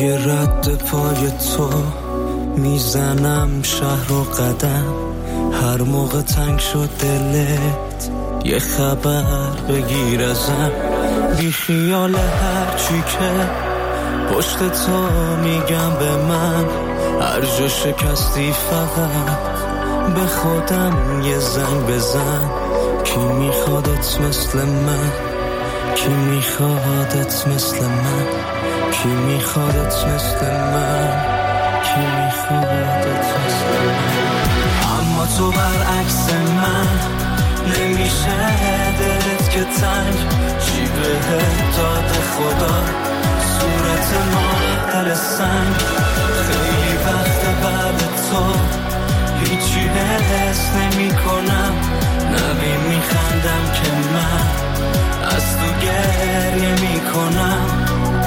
روی رد پای تو میزنم شهر و قدم، هر موقع تنگ شد دلت یه خبر بگیر ازم، بی خیال هر چی که پشت تو میگم به من، هر جا شکستی فقط به خودم یه زنگ بزن. کی میخوادت مثل من، کی میخوادت مثل من، کی میخوادت مثل من، کی میخوادت مثل من. اما تو برعکس من، نمیشه دلت که تنگ، چی بهت داده خدا صورت ما دل سنگ. خیلی وقت بعد تو هیچی حس نمی کنم، نبی میخندم که من از تو گریه میکنم.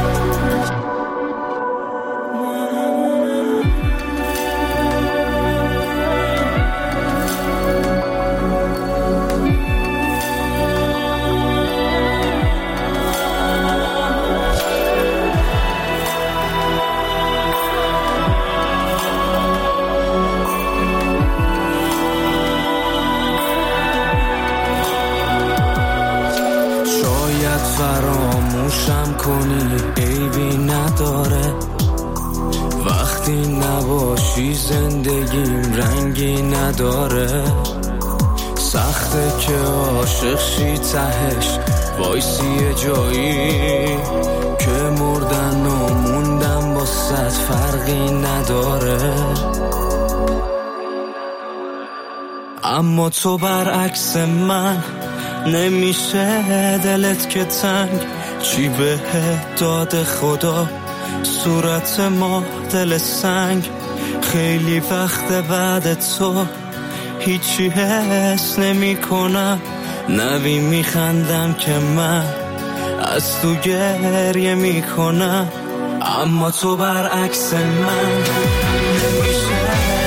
فراموشم کنی عیبی نداره، وقتی نباشی زندگیم رنگی نداره. سخته که عاشق شی تهش وایسی جایی، که مردن و موندن با صد فرقی نداره. اما تو برعکس من، نمیشه دلت که تنگ، چی بهت داده خدا صورت ما دل سنگ. خیلی وقت بعد تو هیچی حس نمی کنم، نبی میخندم که من از تو گریه میکنم. اما تو برعکس من، نمیشه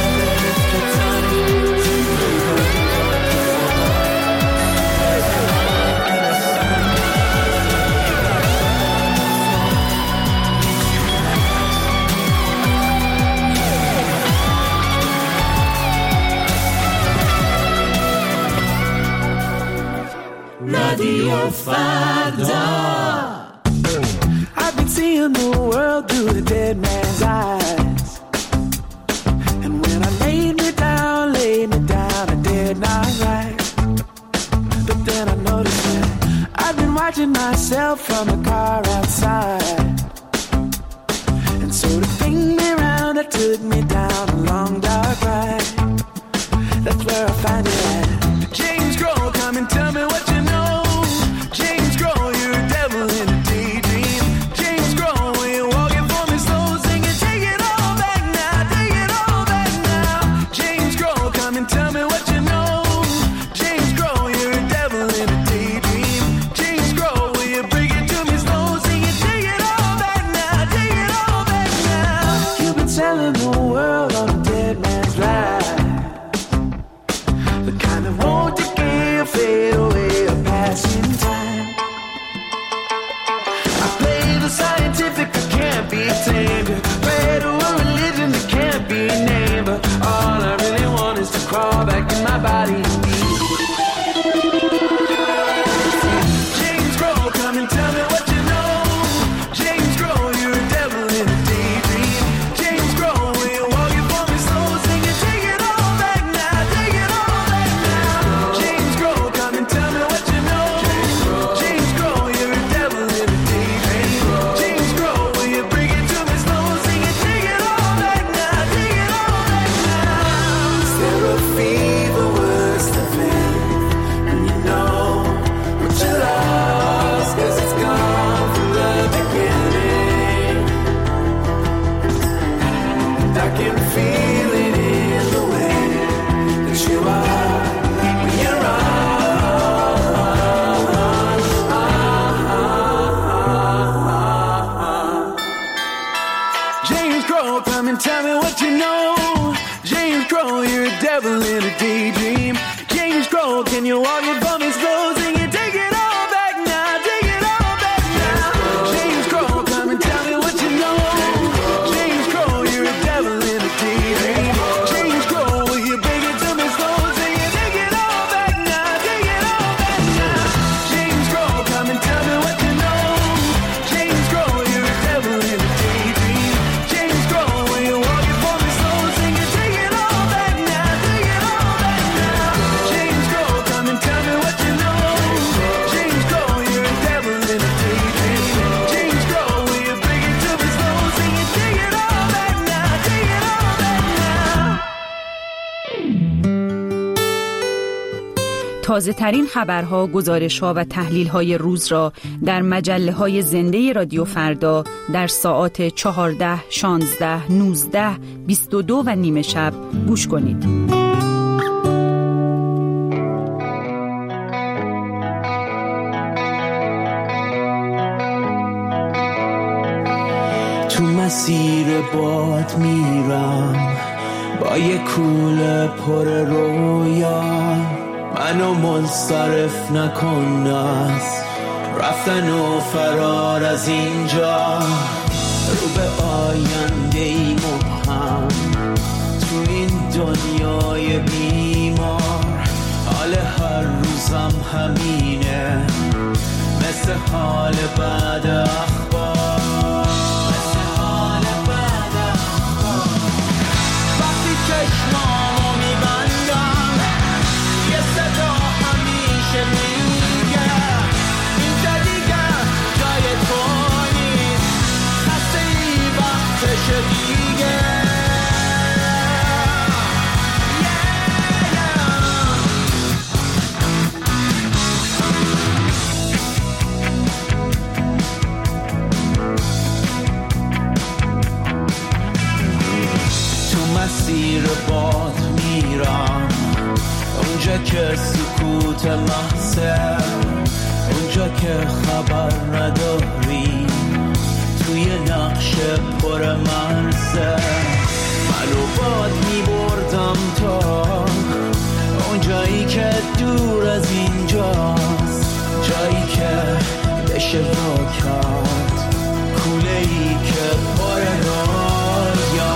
Radio Fada. I've been seeing the world through the dead man's eyes, and when I laid me down, I did not rise. But then I noticed that I've been watching myself from the car outside, and so to bring me round, it took me down a long dark ride. That's where I find it at. James Grohl, come and tell me what you know. James Grohl, you're a devil in a daydream. James Grohl, when you're walking for me slow, singing, take it all back now, take it all back now. James Grohl, come and tell me what you know. James Grohl, you're a devil in a daydream. James Grohl, will you bring it to me slow, singing, take it all back now, take it all back now. You've been selling the world on a dead man's life, the kind of won't decay or fade away or pass in time. I play the scientific, I can't be tamed. Pray to a religion that can't be named, but all I really want is to crawl back in my body and be James Grohl, come and tell me what you know. James Grohl, you're a devil in a daydream. James Grohl, when you're walking for me slow, singing, take it all back now, take it all back now. James Grohl, come and tell me what you know. James Grohl, you're a devil in a daydream. James Grohl, will you bring it to me slow, singing, take it all back now, take it all back now. Is there a fever worse than pain, and you know what you lost, 'cause it's gone from the beginning, and I can feel it in the way that you are when you're on. James Grohl, come and tell me what you know. James Grohl, you're a devil in a daydream. James Grohl, can you walk it for me slow, singing, take it all back now, take it all back now. James Grohl, come and tell me what you know. تازه ترین خبرها، گزارش‌ها و تحلیل‌های روز را در مجله‌های زنده رادیو فردا در ساعات 14، 16، 19، 22 و نیمه شب گوش کنید. تو مسیر باد میرم با یه کوله پر رویا، منو منصرف نکن از رفتن و فرار از اینجا، رو به آینده ای مبهم تو این دنیای بیمار، حال هر روزم همینه مثل حال بعد اخبار. چشمامو میبندم یه صدا همیشه میگه اینجا دیگه جای تو نیست، خسته ای وقتشه دیگه. مسیر باد میرم اونجا که سکوت محضه، اونجا که خبر نداری توی نقش پر مرزه، منو باد میبردم تا اونجایی که دور از اینجاست، جایی که بشه وا کرد کوله ای که پر رویا.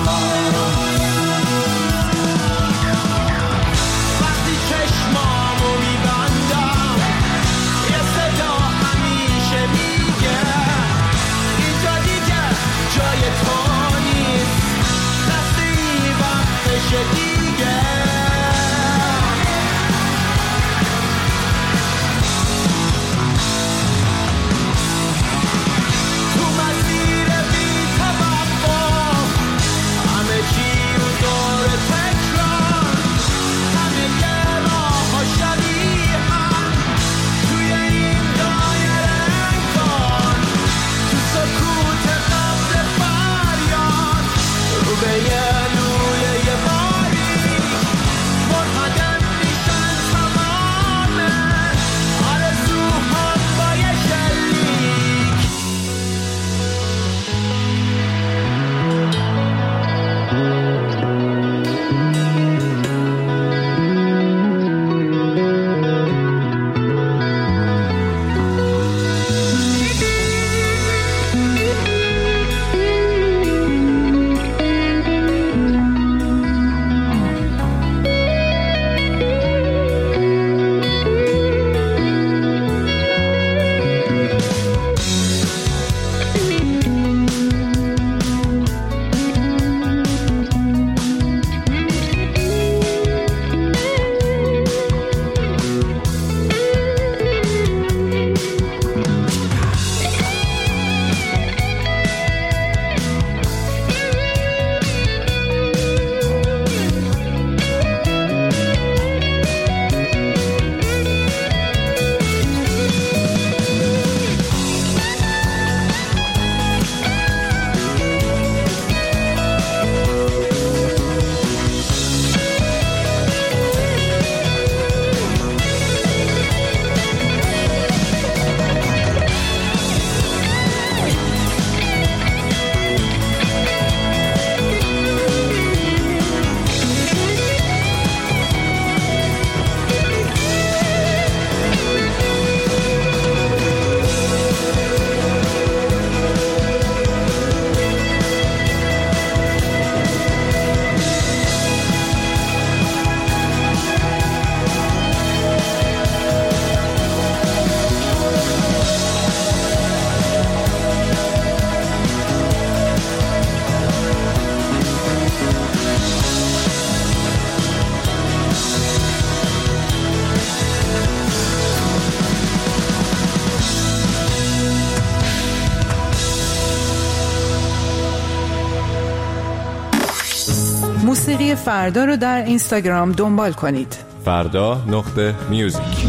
موسیقی فردا رو در اینستاگرام دنبال کنید. فردا.music.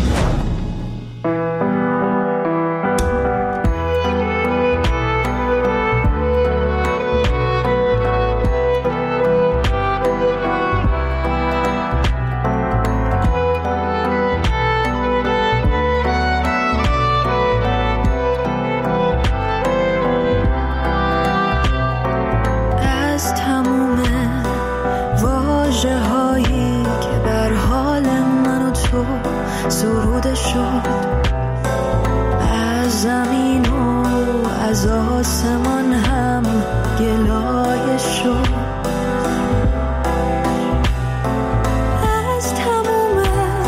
سروده شد از زمین و از آسمان هم گلایه شد از تموم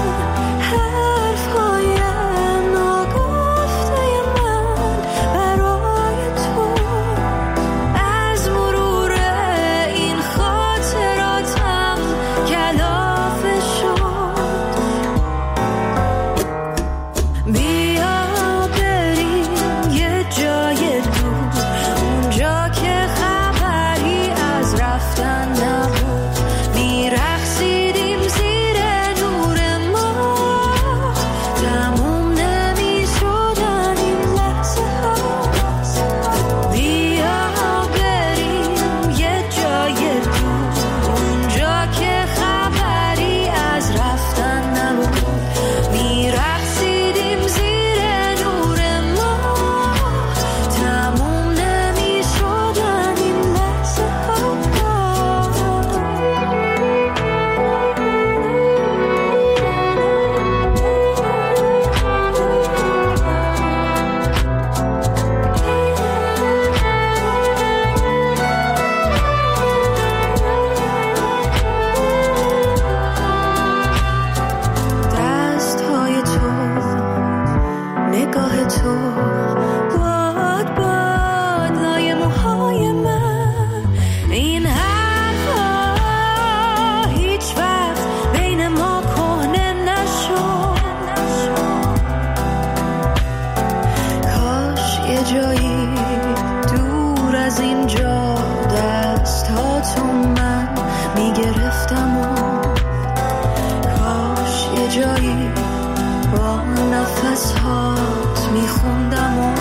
حرفهای ناگفته من برای تو از مرور این خاطراتم کلافه شد. بیا بریم یه جای دور اونجا که خبری از رفتن نبود میرقصیدیم زیر نور ماه تموم نمیشدن این لحظه ها. بیا بریم یه جای دور اونجا که خبری از رفتن نبود میرقصیدیم زیر نور ماه تموم نمیشدن این لحظه ها. دستهای تو نگاه تو باد باد لای موهای من این حرفا هیچ وقت بین ما کهنه نشد. کاش یه جایی دور از اینجا دستاتو من میگرفتم و کاش یه جایی با نفس هات میخوندم و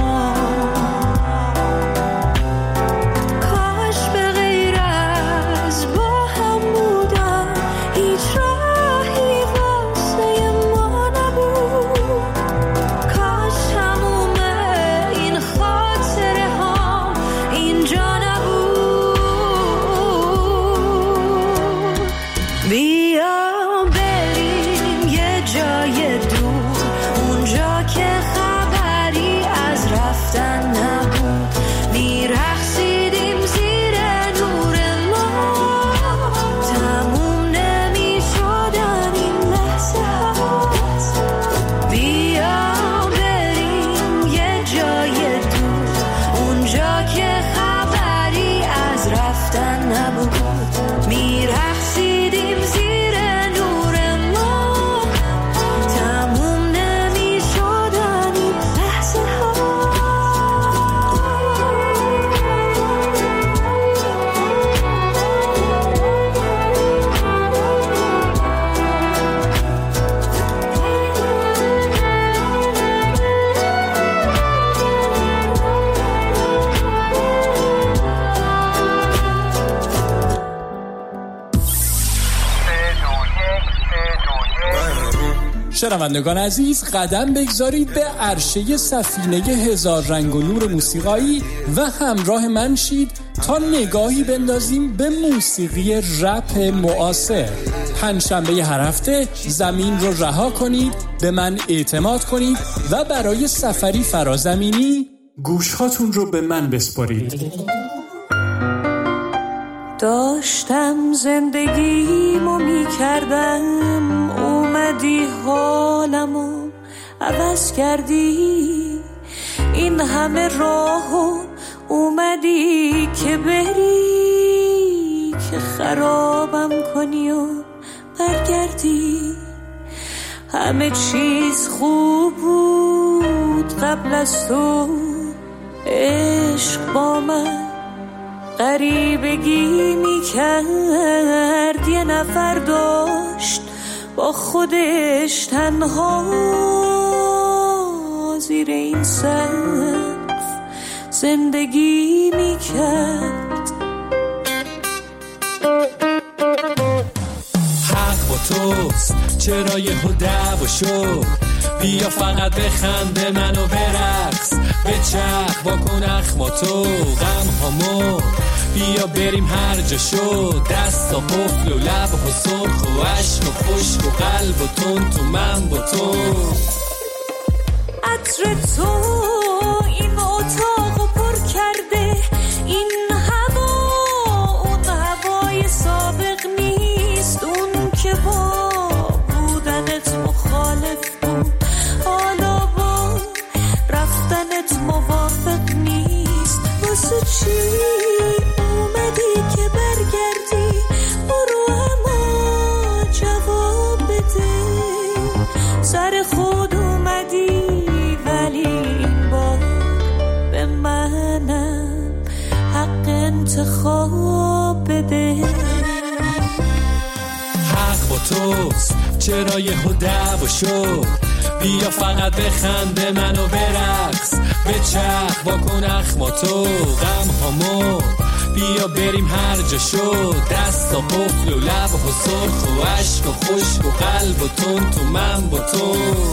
کاش به غیر از با هم بودم هیچ راهی واسه ما نبود. کاش تموم این خاطره ها اینجا نبود. بیا بریم یه جای دور اونجا که خبری از رفتن نبود میرقصیدیم زیر نور ماه تموم نمیشدن این لحظه ها. بیا بریم یه جای دور اونجا که خبری از رفتن نبود میرقصیدیم زیر نور ماه تموم نمیشدن این لحظه ها. شنوندگان عزیز، قدم بگذارید به عرشه سفینه هزار رنگ و نور موسیقایی و همراه من شید تا نگاهی بندازیم به موسیقی رپ معاصر. پنجشنبه هر هفته زمین رو رها کنید، به من اعتماد کنید و برای سفری فرازمینی گوشهاتون رو به من بسپارید. داشتم زندگیمو میکردم اومدی حالمو عوض کردی این همه راهو اومدی که بری که خرابم کنی و برگردی. همه چیز خوب بود قبل از تو عشق با من غریبگی میکرد. یه نفر داشت با خودش تنها زیر این سقف زندگی میکرد. حق با توست، چرا یهو دعوا شد؟ بیا فقط بخنده منو برقص، بچرخ واکن اخماتو غم هامو، بیا بریم هر جا شد. دستا قفل و لب و سرخ و عشق و خشک و قلب و تون تو من با تو. عطر تو این اتاقو پر کرده، این هوا اون هوای سابق نیست، اون که با بودنت مخالف بود حالا با رفتنت موافق نیست. واسه چی اومدی که برگردی؟ برو اما جواب بده. سر خود اومدی ولی این بار به منم حق انتخاب بده. حق با توست، چرا یهو دعوا شد؟ بیا فقط بخنده منو برقص، بچرخ واکن اخماتو غم هامو، بیا بریم هر جا شد. دستا قفل و لب و سرخ و عشق و خشک و قلب و تون تو من با تو.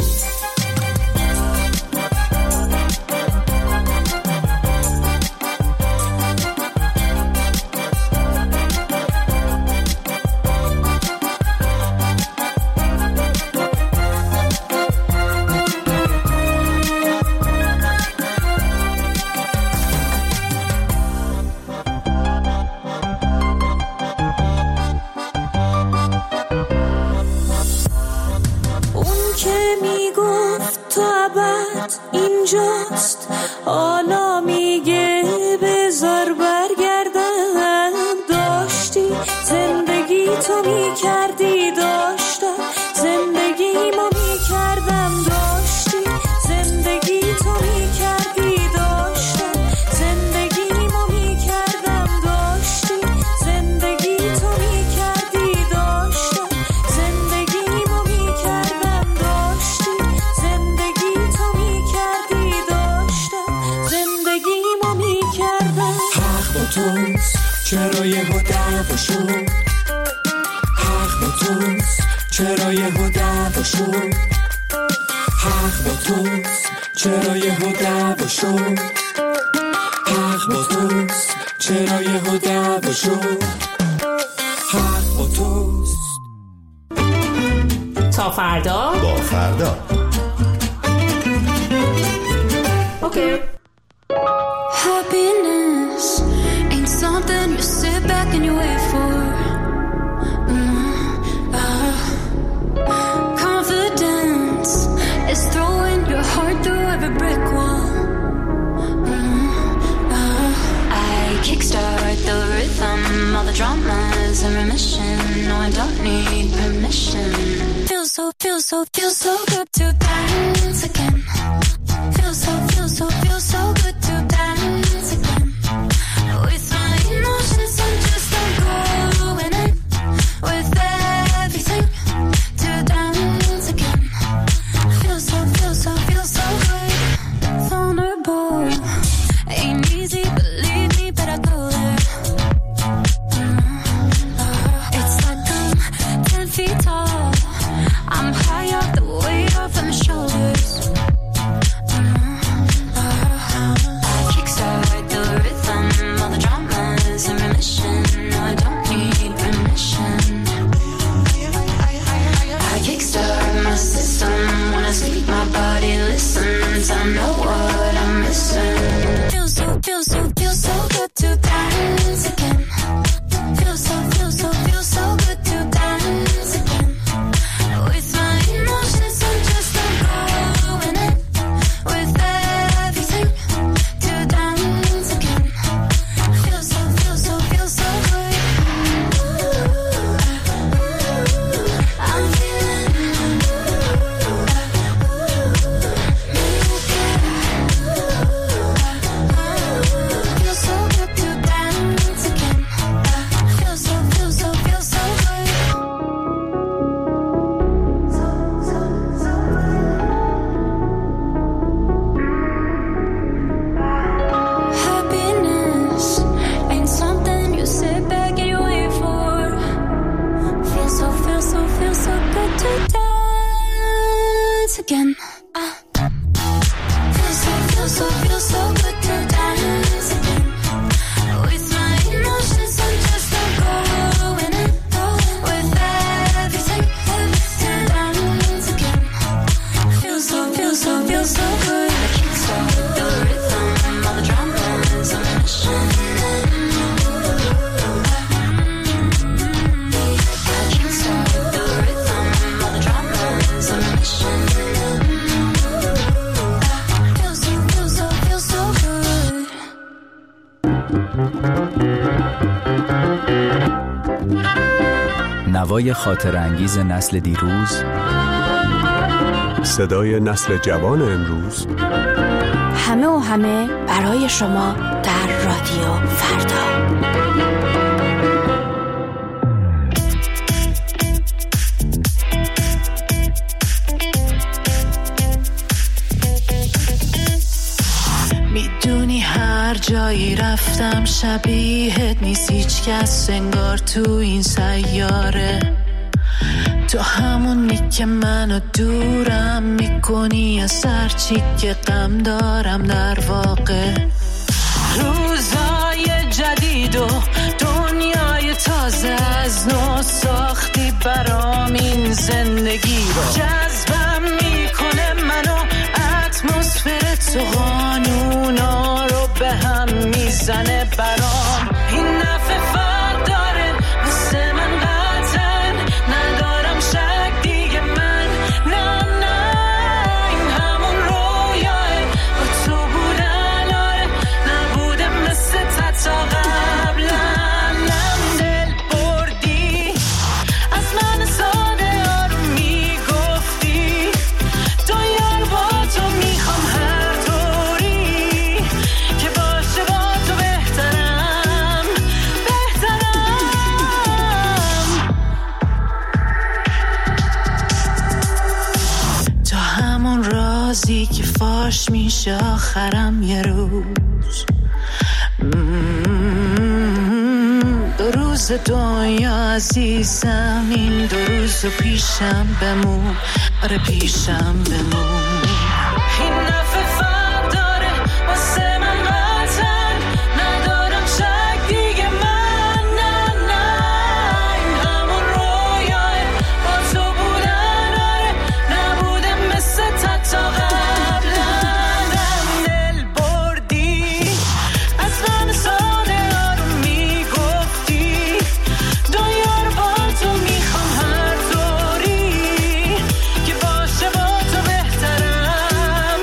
اینجاست حالا میگه بذار برگردم. داشتی زندگی تو میکردی، داشتم زندگیمو میکردم. داشتی زندگی تو میکردی، داشتم زندگیمو میکردم. داشتی زندگی تو میکردی، داشتم زندگیمو میکردم. داشتی زندگی تو میکردی، داشتم زندگیمو میکردم. حق با توست، چرا یهو دعوا شد؟ حق با توست، چرا یهو دعوا شد؟ حق با توست، چرا یهو دعوا شد؟ حق با توست، چرا یهو دعوا شد؟ حق با توست. تا فردا با فردا. اوکی. Happiness ain't something you sit back and you wait for. Confidence is throwing your heart through every brick wall. I kickstart the rhythm, all the drama's in remission. No, I don't need permission. Feels so good to dance again. Feels so good to dance again. With my emotions, I'm just going in with everything to dance again. Feels so good. Vulnerable ain't easy, believe me, but I go there. It's like I'm 10 feet tall. I'm high up, the weight off of my shoulders. نوای خاطر انگیز نسل دیروز، صدای نسل جوان امروز، همه و همه برای شما در رادیو فردا. میدونی هر جایی رفتم شبیهت نیست هیچ کس انگار تو این سیاره. تو همونی که منو دورم میکنی از هر چی که غم دارم. در واقع روزای جدید و دنیای تازه از نو ساختی برام این زندگی رو. جذبم میکنه منو اتمسفر تو، قانونا رو به هم میزنه برام. این نفع فرق داره مثل من قطعا، ندارم شک دیگه من. نه نه این همون رویاه با تو بودن، آره نبوده مثل تا قبلا. نم دل بردی از من ساده آروم میگفتی، تو یار با تو میخوام هر طوری که باشه با تو بهترم تو همون رازی که فاش میشه آخرم یه روز. دو روز دنیا عزیزم، این دو روز پیشم بمون، آره پیشم بمون. این نفع فرق داره واسه من قطعا، ندارم شک دیگه من. نه نه این همون رویاه با تو بودن، آره نبوده مثل تا قبلا. دل بردی از من ساده آروم میگفتی، دنیا رو با تو میخوام هر طوری که باشه با تو بهترم.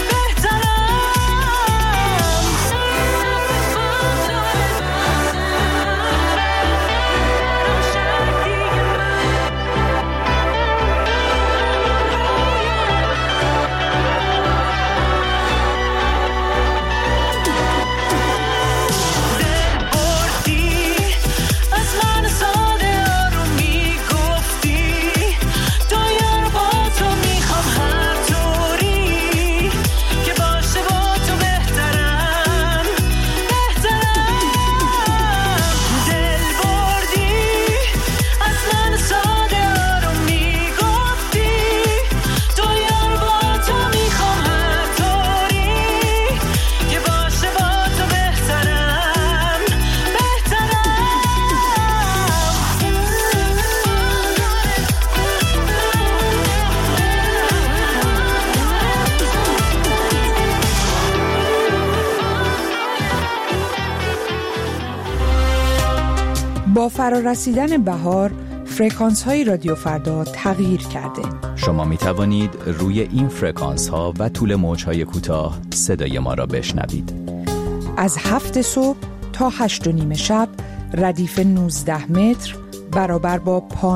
با فرارسیدن بهار، فرکانس های رادیو فردا تغییر کرده. شما می توانید روی این فرکانس ها و طول موج های کوتاه صدای ما را بشنوید. از 7 صبح تا 8:30 شب ردیف 19 متر برابر با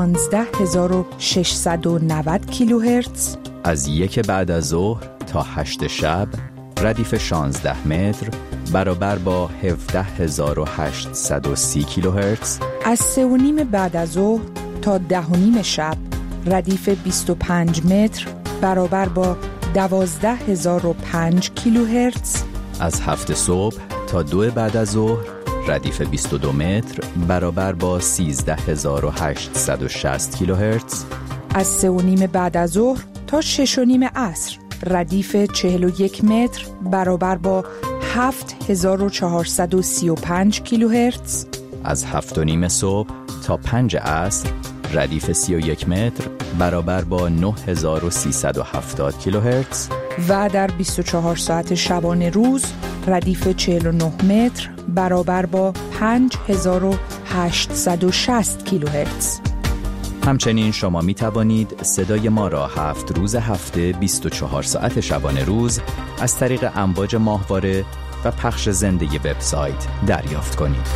15690 کیلوهرتز. از 1 بعد از ظهر تا 8 شب ردیف 16 متر برابر با 17830 کیلوهرتز. از 3:30 بعد از ظهر تا 10:30 شب ردیف 25 متر برابر با 12005 کیلوهرتز. از 7 صبح تا 2 بعد از ظهر ردیف 22 متر برابر با 13860 کیلوهرتز. از 3:30 بعد از ظهر تا 6:30 عصر ردیف 41 متر برابر با 7435 کیلوهرتز. از 7:30 صبح تا 5 عصر ردیف 31 متر برابر با 9370 کیلوهرتز. و در 24 ساعت شبانه روز ردیف 49 متر برابر با 5860 کیلوهرتز. همچنین شما می توانید صدای ما را 7 روز هفته 24 ساعت شبانه روز از طریق امواج ماهواره و پخش زنده وبسایت دریافت کنید.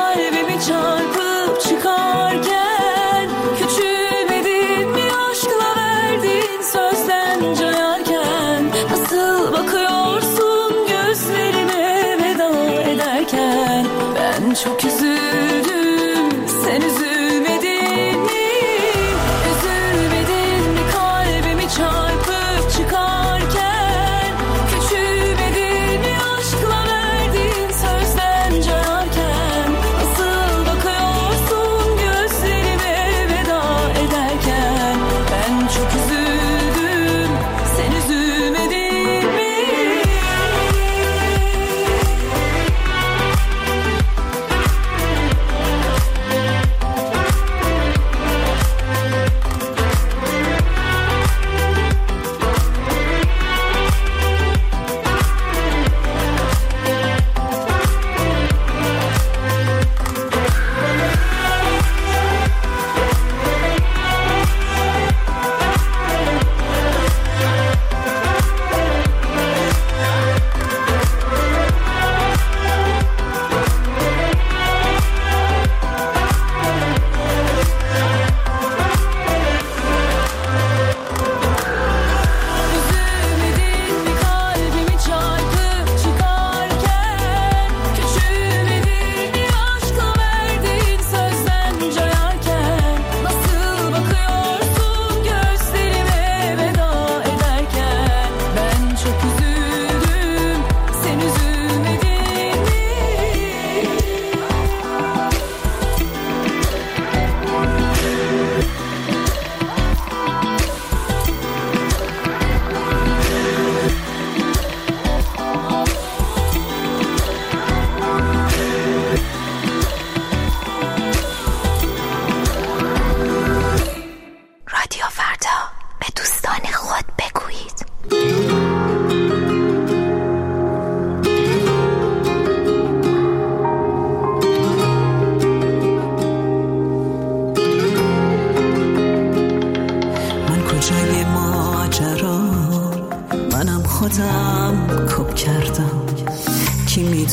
Çıkarken küçülmedin mi aşkla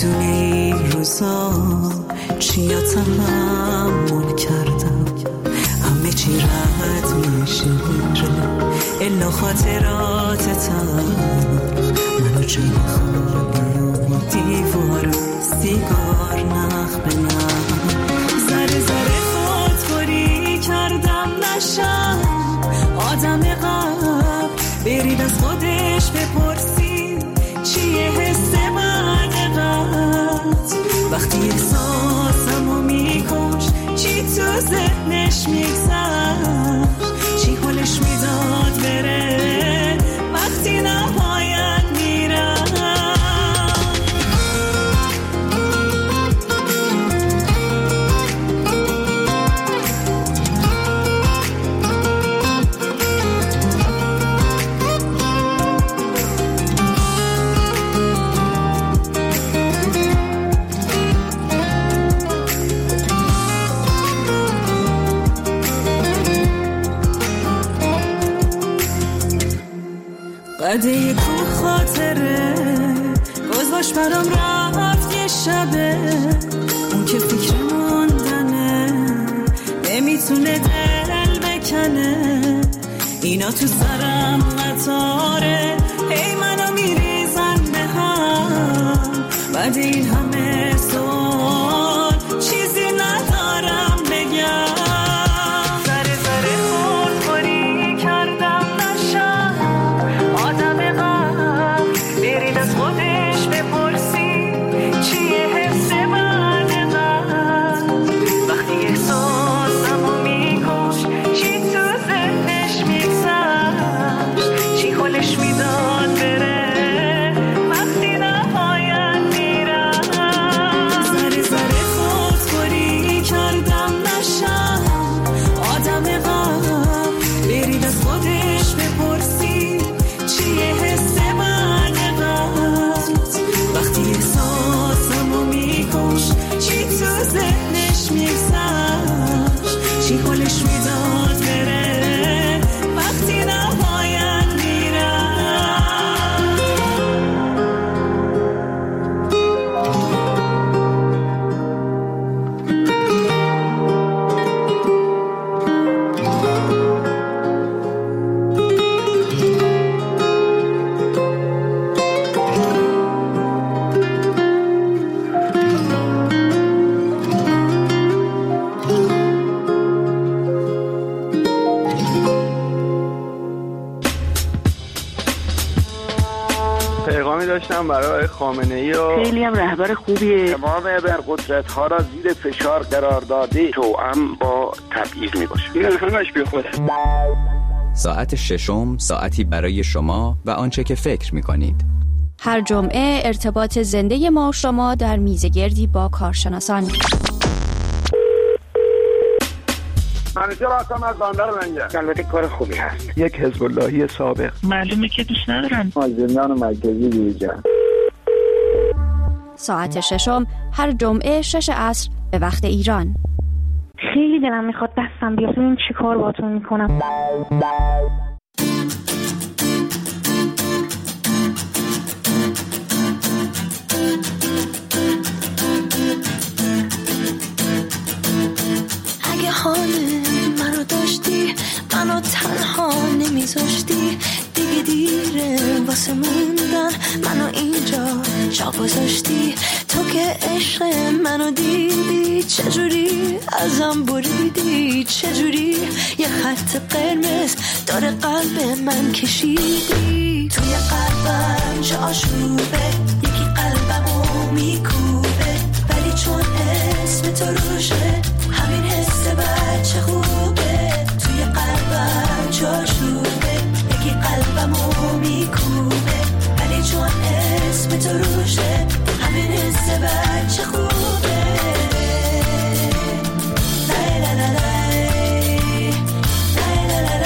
میدونی این روزا چیا تحمل کردم، همه چی رد میشه الا خاطراتتم. منو جای خالی دیوار سیگار نخ بنم، ذره ذره خودخوری کردم نشم آدم قبل، برید از خودش بپرسی چیه حس منقدر، وقتی احساسمو میکش چی تو ذهنش میگذر، چی حالش میداد بره وقتی نباید میرم. قده کو خاطره گذاشت برام رفت یه شبه، اون که فکر موندنه نمیتونه دل بکنه، اینا تو سرم قطاره هی منو میریزن به هم، بعد این همه سوال چیزی ندارم بگم، ذره ذره خودخوری کردم نشم آدم قبل، برید از خودش بپرسی چیه حس منقدر، وقتی احساسمو میکش چی تو ذهنش میگذشت، چی حالش میداد بره وقتی نباید میرم، ذره ذره خودخوری کردم نشم آدم قبل، برید از خودش بپرسی چیه حس منقدر، وقتی احساسمو میکش چی تو ذهنش میگذشت، چی حالش میداد بره وقتی نباید میرم. پیغامی داشتم برای خامنه‌ای و خیلی هم رهبر خوبیه، تمام ابرقدرت‌ها را زیر فشار قرار داده، توأم با تبعیض میباشه. این همش بیخوده. ساعت ششم ساعتی برای شما و آنچه که فکر می‌کنید. هر جمعه ارتباط زنده ما و شما در میزگردی با کارشناسان. منیجر هستم از بندر منجر. البته کار خوبی هست. یک حزب اللهی سابق. معلومه که دوست ندارن. زندان مرکزی بیرجن. ساعت ششم هر جمعه 6 عصر به وقت ایران. خیلی دلم میخواد دستم بیاد، این چی کار باتون میکنم. اگه حال منو داشتی منو تنها نمیذاشتی، دیگه دیره واسه موندن منو اینجا جا گذاشتی، تو که عشق منو دیدی چجوری ازم بریدی، چجوری یه خط قرمز داره قلب من کشیدی، توی قلبم چه آشوبه یکی قلبمو میکوبه، ولی چون اسم تو روشه همین حس بچه خوبه، توی قلبم چه آشوبه یکی قلبمو میکوبه، ولی چون اسم تو روشه همین حس بچه خوبه. لای لای لای لای لای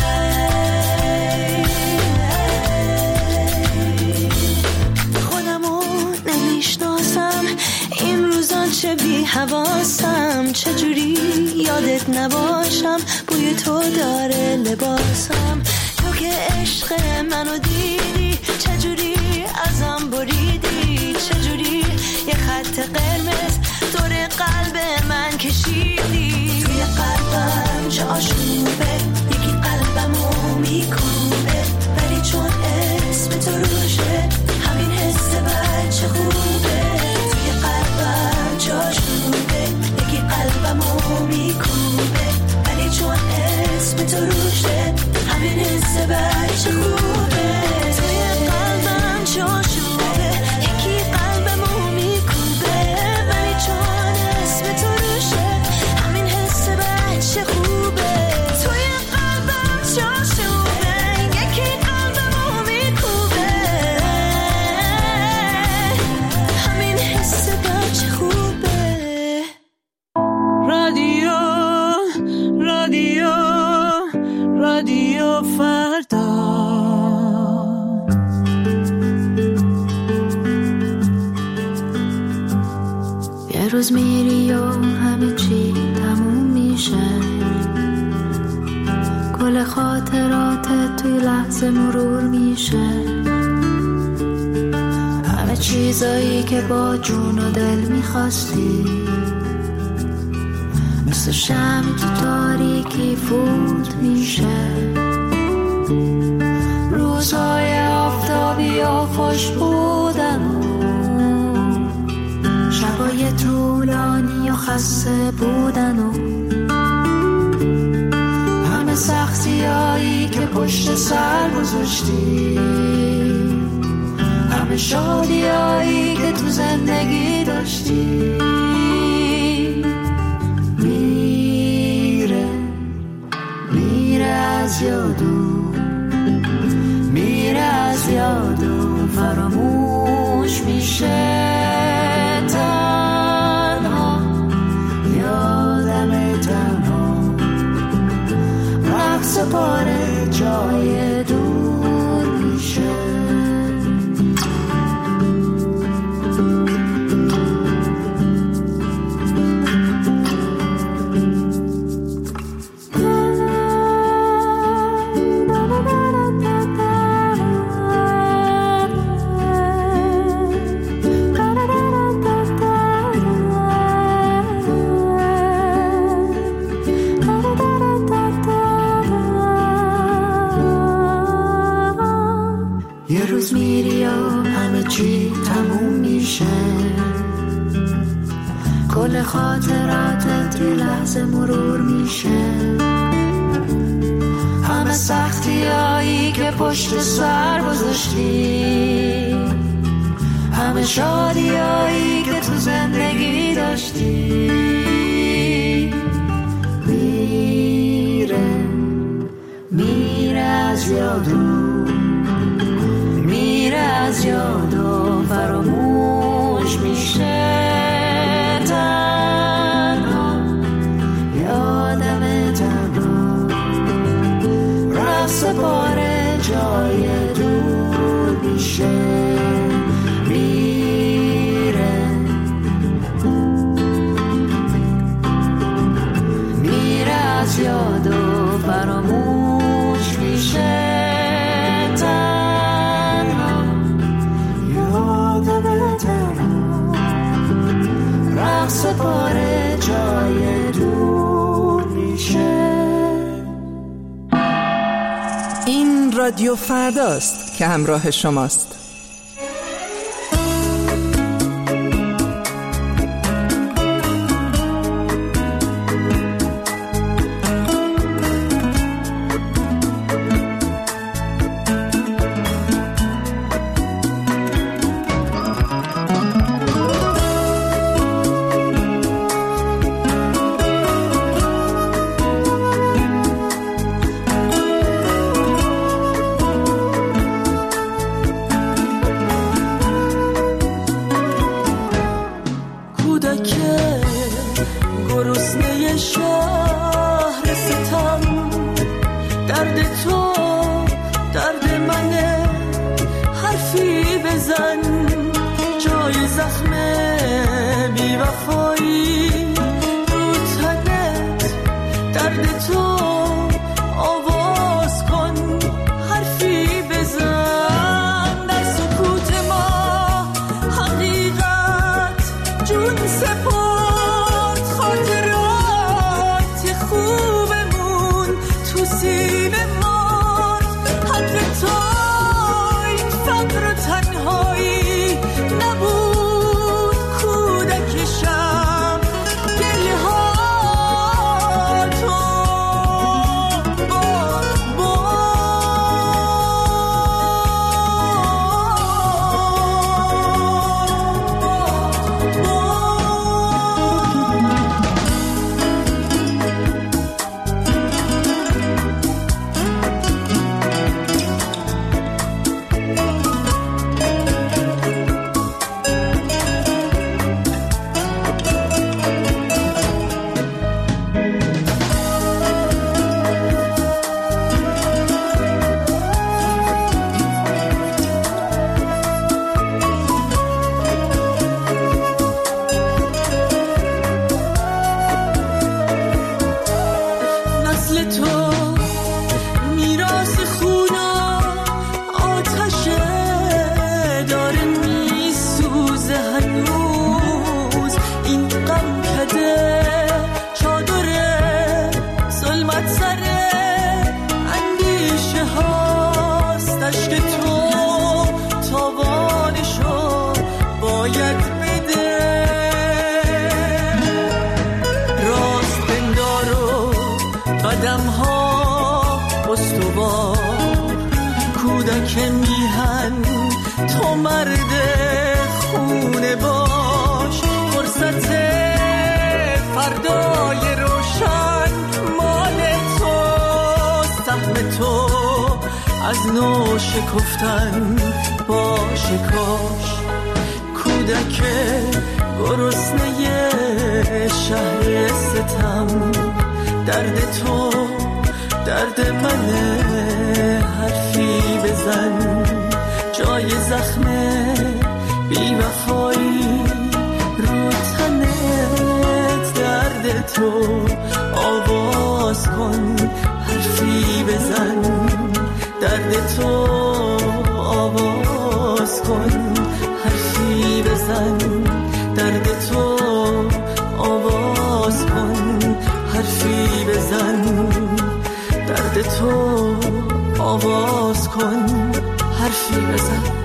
لای، خودمو نمیشناسم این روزا، چه بی حواسم، چجوری یادت نباشم، بوی تو داره لباسم، تو که عشق منو دیدی چجوری ازم بریدی، چجوری یه خط خط قرمز دور قلب من کشیدی. توی قلبم چه آشوبه، یکی قلبمو میکوبه، ولی چون اسم تو روشه همین حس بچه خوبه. توی قلبم چه آشوبه، یکی قلبمو میکوبه، ولی چون اسم تو روشه همین حس بچه خوبه. توی قلبم چه آشوبه، یکی قلبمو میکوبه، ولی چون اسم تو روشه همین حس بچه خوبه. توی قلبم چه آشوبه، یکی قلبمو میکوبه، همین حس بچه خوبه. رادیو فردا. یه روز میری و همه چی تموم میشه، کل خاطراتت توی لحظه مرور میشه، همه چیزایی که با جون و دل میخواستی مثل شمع تو تاریکی فوت میشه. روزهای آفتابی و خوش بودن و شبای طولانی و خسته بودن و همه سختیایی که پشت سر گذاشتی، همه شادیایی که تو زندگی داشتی. از یادو میره، از یادو فراموش میشه. تنها یادم تنها رقص پاره جای دور میشه. کل خاطراتت توی لحظه مرور میشه، همه سختیایی که پشت سر گذاشتی، همه شادیایی که تو زندگی داشتی. میره از یادو، میره از یادو فراموش میشه. سپاره جای دور میشه. میره از یاد و فراموش میشه. تنها یادم تنها رقص پاره جای دور میشه. این رادیو فرداست که همراه شماست. قدم ها استوار، کودک میهن تو مرد خونه باش. فرصت فردای روشن مال تو، سهم تو از نو شکفتن باشه کاش. کودک گرسنه شهر ستم، درد تو درد منه، حرفی بزن جای زخم بی وفایی رو تنت. درد تو آواز کن، حرفی بزن درد تو آواز کن، حرفی بزن درد تو آواز کن، حرفی بزن درد تو آواز کن، حرفی بزن.